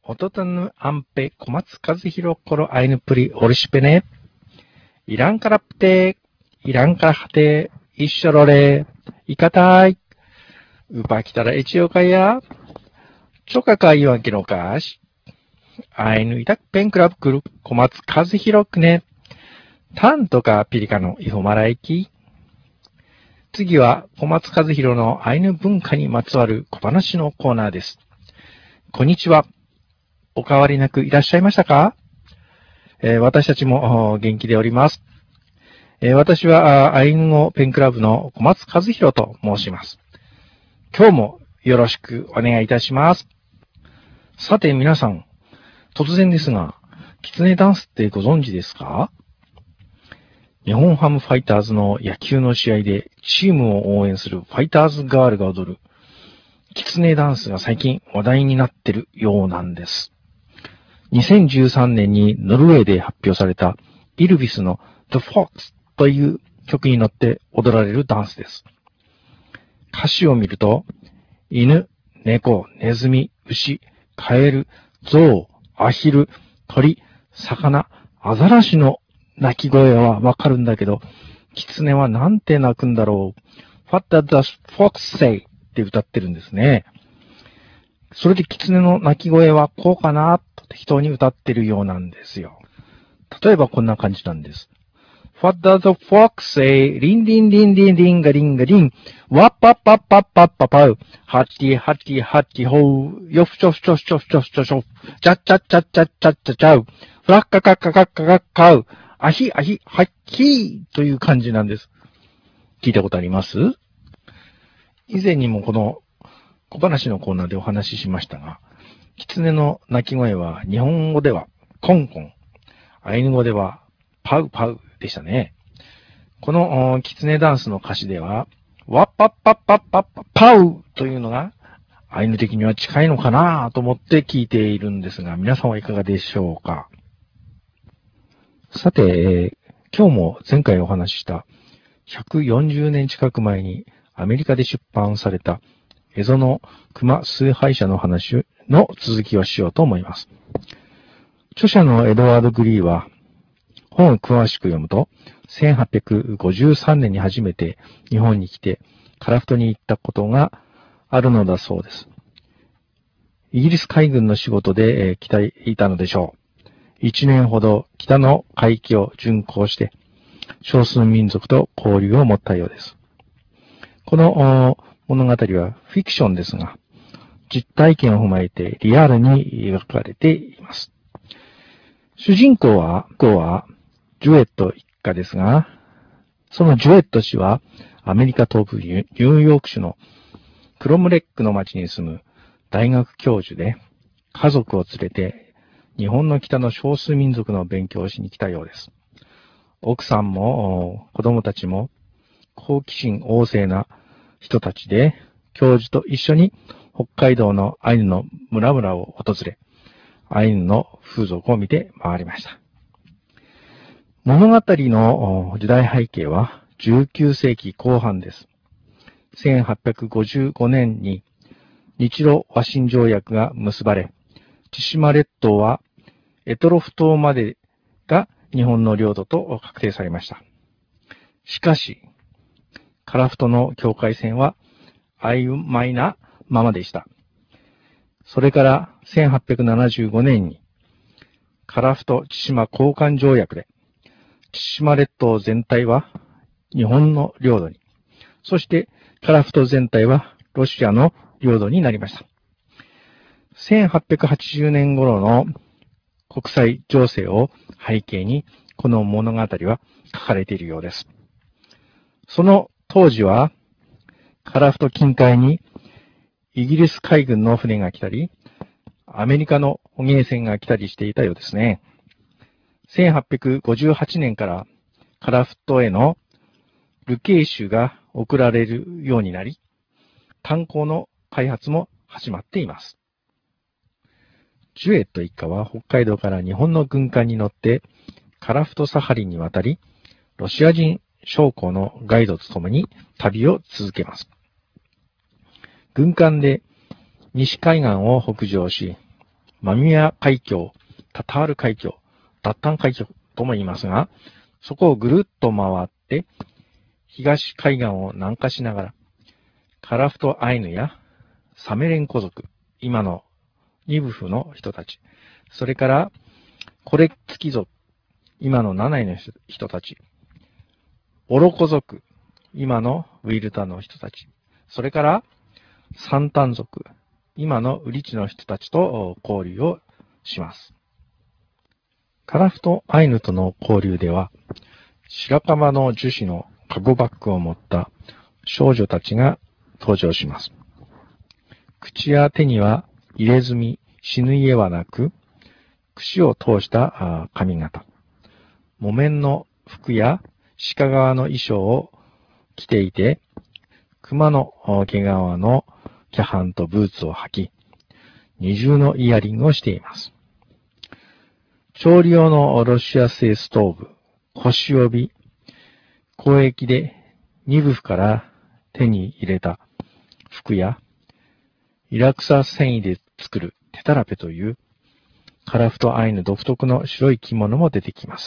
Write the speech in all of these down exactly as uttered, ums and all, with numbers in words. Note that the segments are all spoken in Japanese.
おととぬあんぺ小松和弘ころあいぬぷりおりしぺね。いらんからぷて、いらんからはて、一緒ろれ、いかたい。うぱきたらえちよかや。ちょかかいわんけのかし。あいぬいたくぺんクラブくる小松和弘くね。たんとかピリカのいほまらいき。次は小松和弘のアイヌ文化にまつわる小話のコーナーです。こんにちは。お変わりなくいらっしゃいましたか？えー、私たちも元気でおります。えー、私はアイヌ語ペンクラブの小松和弘と申します。今日もよろしくお願いいたします。さて皆さん、突然ですが、キツネダンスってご存知ですか？日本ハムファイターズの野球の試合でチームを応援するファイターズガールが踊るキツネダンスが最近話題になっているようなんです。にせんじゅうさんねんにノルウェーで発表されたイルビスの The Fox という曲に乗って踊られるダンスです。歌詞を見ると、犬、猫、ネズミ、牛、カエル、ゾウ、アヒル、鳥、魚、アザラシの鳴き声はわかるんだけど、キツネはなんて鳴くんだろう。What does the fox say? って歌ってるんですね。それでキツネの鳴き声はこうかなと適当に歌ってるようなんですよ。例えばこんな感じなんです。What does the fox say? リンリンリンリンリンガリンガリン。ワッパッパッパッパッパパウ。ハッティハッティハッティホー。ヨフチョフチョフチョフチョフチョフ。チャッチャッチャッチャッチャッチャチャウ。フラッカカッカカッカカッカウ。アヒアヒハッキーという感じなんです。聞いたことあります？以前にもこの小話のコーナーでお話ししましたが、キツネの鳴き声は日本語ではコンコン、アイヌ語ではパウパウでしたね。このキツネダンスの歌詞では、ワッパッパッパッパッパパウというのがアイヌ的には近いのかなと思って聞いているんですが、皆さんはいかがでしょうか？さて、今日も前回お話ししたひゃくよんじゅうねん近く前にアメリカで出版されたエゾの熊崇拝者の話の続きをしようと思います。著者のエドワード・グリーは本を詳しく読むと、せんはっぴゃくごじゅうさんねんに初めて日本に来てカラフトに行ったことがあるのだそうです。イギリス海軍の仕事で来ていたのでしょう。一年ほど北の海域を巡航して少数民族と交流を持ったようです。この物語はフィクションですが、実体験を踏まえてリアルに描かれています。主人公は、はジュエット一家ですが、そのジュエット氏はアメリカ東部ニューヨーク州のクロムレックの町に住む大学教授で、家族を連れて日本の北の少数民族の勉強をしに来たようです。奥さんも子供たちも好奇心旺盛な人たちで、教授と一緒に北海道のアイヌの村々を訪れ、アイヌの風俗を見て回りました。物語の時代背景はじゅうきゅうせいきこう半です。せんはっぴゃくごじゅうごねんに日露和親条約が結ばれ、千島列島は択捉島までが日本の領土と確定されました。しかし、カラフトの境界線は曖昧なままでした。それからせんはっぴゃくななじゅうごねんにカラフト千島交換条約で千島列島全体は日本の領土に、そしてカラフト全体はロシアの領土になりました。せんはっぴゃくはちじゅうねん頃の国際情勢を背景にこの物語は書かれているようです。その当時はカラフト近海にイギリス海軍の船が来たり、アメリカの捕鯨船が来たりしていたようですね。せんはっぴゃくごじゅうはちねんからカラフトへのルケ種が送られるようになり、炭鉱の開発も始まっています。ジュエット一家は北海道から日本の軍艦に乗ってカラフトサハリンに渡り、ロシア人将校のガイドと共に旅を続けます。軍艦で西海岸を北上し、 マミア海峡、タタール海峡、ダッタン海峡とも言いますが、そこをぐるっと回って、東海岸を南下しながら、カラフトアイヌやサメレンコ族、今のニブフの人たち、それからコレツキ族、今のナナイの人たち、オロコ族、今のウィルタの人たち、それからサンタン族、今のウリチの人たちと交流をします。カラフトアイヌとの交流では、白樺の樹脂のカゴバッグを持った少女たちが登場します。口や手には入れ墨、死ぬ家はなく、櫛を通した髪型。木綿の服や鹿革の衣装を着ていて、熊の毛皮のキャハンとブーツを履き、二重のイヤリングをしています。調理用のロシア製ストーブ、腰帯、交易でニブフから手に入れた服や、イラクサ繊維で作るテタラペというカラフトアイヌ独特の白い着物も出てきます。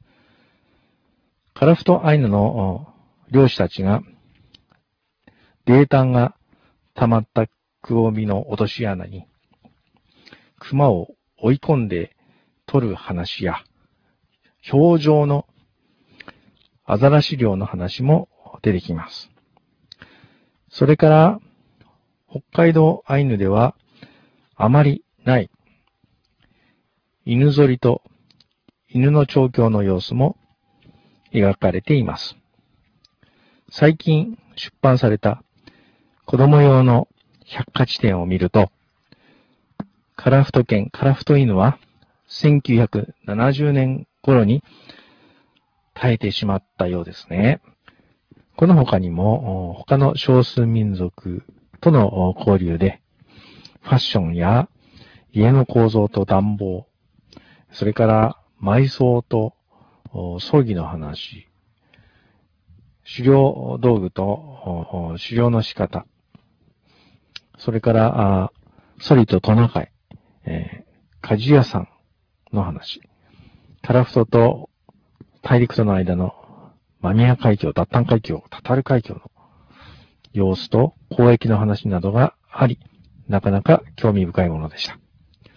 カラフトアイヌの漁師たちが泥炭が溜まったくぼみの落とし穴に熊を追い込んで取る話や、氷上のアザラシ漁の話も出てきます。それから、北海道アイヌではあまりない犬ぞりと犬の調教の様子も描かれています。最近出版された子供用の百科事典を見ると、カラフト犬、カラフト犬はせんきゅうひゃくななじゅうねん頃に絶えてしまったようですね。この他にも他の少数民族との交流で、ファッションや家の構造と暖房、それから埋葬と葬儀の話、狩猟道具と狩猟の仕方、それからソリとトナカイ、えー、鍛冶屋さんの話、カラフトと大陸との間のマミア海峡、ダッタン海峡、タタル海峡の様子と交易の話などがあり、なかなか興味深いものでした。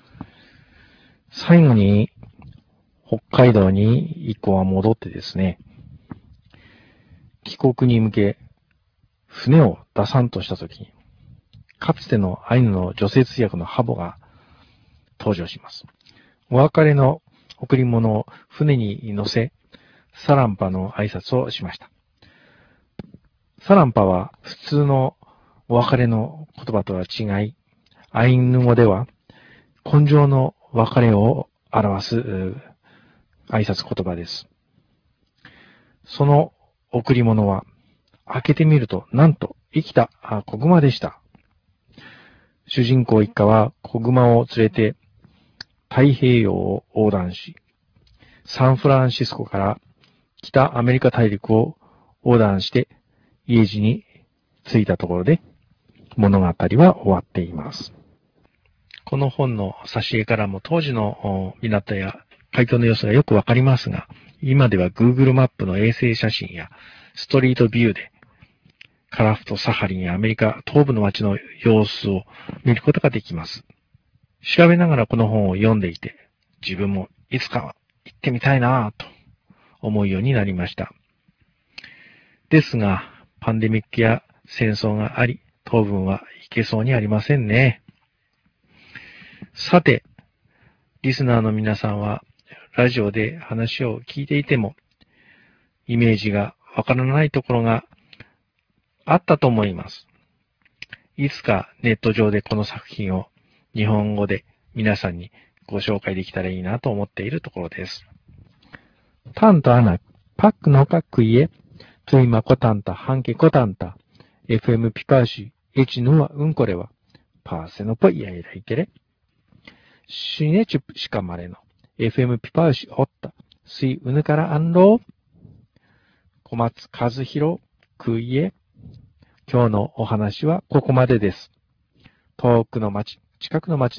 最後に北海道に一行は戻ってですね、帰国に向け船を出さんとしたときに、かつてのアイヌの女性通訳のハボが登場します。お別れの贈り物を船に乗せ、サランパの挨拶をしました。サランパは普通のお別れの言葉とは違い、アイヌ語では根性の別れを表す挨拶言葉です。その贈り物は開けてみるとなんと生きた子熊でした。主人公一家は子熊を連れて太平洋を横断し、サンフランシスコから北アメリカ大陸を横断して家路に着いたところで物語は終わっています。この本の挿絵からも当時の港や海峡の様子がよくわかりますが、今では Google マップの衛星写真やストリートビューでカラフトサハリンやアメリカ東部の街の様子を見ることができます。調べながらこの本を読んでいて、自分もいつか行ってみたいなぁと思うようになりました。ですが、パンデミックや戦争があり、当分は行けそうにありませんね。さて、リスナーの皆さんは、ラジオで話を聞いていても、イメージがわからないところがあったと思います。いつかネット上でこの作品を日本語で皆さんにご紹介できたらいいなと思っているところです。タンとアナ、パックのかっくいえ、トゥイマコタンタ、ハンケコタンタ、エフエム ピパーシ、エチヌはうんこれは、パーセノポイヤイライケレ。シネチュプシカマレの、エフエム ピパーシオッタ、スイウヌからアンロー。小松和弘、くいえ。今日のお話はここまでです。遠くの町、近くの町で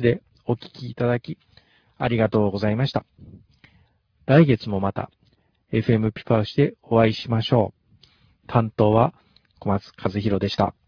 お聞きいただき、ありがとうございました。来月もまた、エフエム ピパウシでお会いしましょう。担当は小松和弘でした。